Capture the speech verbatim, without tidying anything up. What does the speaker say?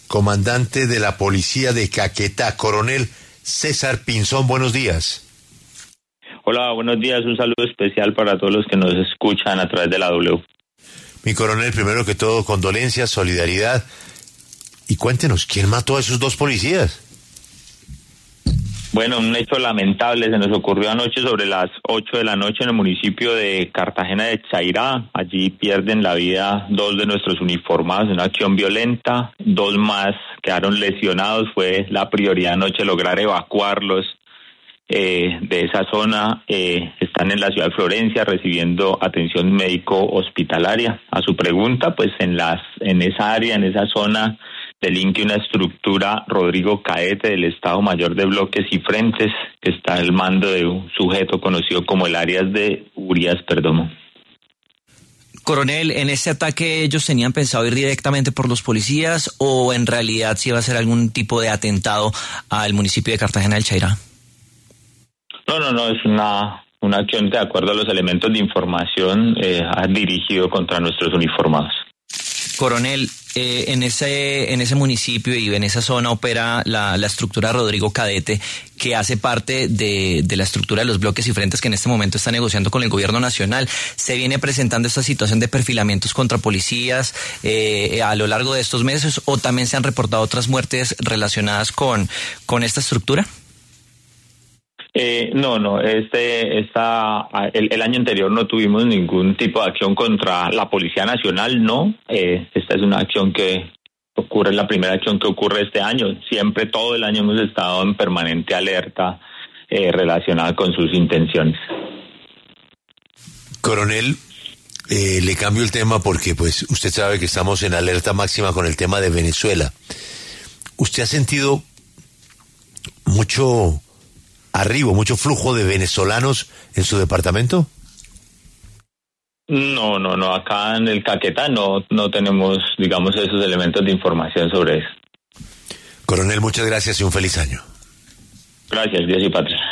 comandante de la policía de Caquetá, coronel César Pinzón, buenos días. Hola, buenos días, un saludo especial para todos los que nos escuchan a través de la W. Mi coronel, primero que todo, condolencias, solidaridad, y cuéntenos, ¿quién mató a esos dos policías? Bueno, un hecho lamentable se nos ocurrió anoche sobre las ocho de la noche en el municipio de Cartagena de Chairá. Allí pierden la vida dos de nuestros uniformados en una acción violenta, dos más quedaron lesionados. Fue la prioridad anoche lograr evacuarlos eh, de esa zona. Eh, están en la ciudad de Florencia recibiendo atención médico hospitalaria. A su pregunta, pues en las en esa área, en esa zona, delinque una estructura Rodrigo Caete del Estado Mayor de Bloques y Frentes, que está al mando de un sujeto conocido como el Arias de Urias Perdomo. Coronel, ¿en este ataque ellos tenían pensado ir directamente por los policías o en realidad sí iba a ser algún tipo de atentado al municipio de Cartagena del Chairá? No, no, no, es una, una acción de acuerdo a los elementos de información eh, dirigido contra nuestros uniformados. Coronel, eh, en ese en ese municipio y en esa zona opera la, la estructura Rodrigo Caete, que hace parte de, de la estructura de los bloques y frentes que en este momento está negociando con el gobierno nacional. ¿Se viene presentando esta situación de perfilamientos contra policías eh, a lo largo de estos meses o también se han reportado otras muertes relacionadas con, con esta estructura? Eh, no, no, este, esta, el, el año anterior no tuvimos ningún tipo de acción contra la Policía Nacional, no. Eh, esta es una acción que ocurre, la primera acción que ocurre este año. Siempre, todo el año hemos estado en permanente alerta eh, relacionada con sus intenciones. Coronel, eh, le cambio el tema porque pues usted sabe que estamos en alerta máxima con el tema de Venezuela. ¿Usted ha sentido mucho arribo, mucho flujo de venezolanos en su departamento? No, no, no, acá en el Caquetá no, no tenemos, digamos, esos elementos de información sobre eso. Coronel, muchas gracias y un feliz año. Gracias, Dios y patria.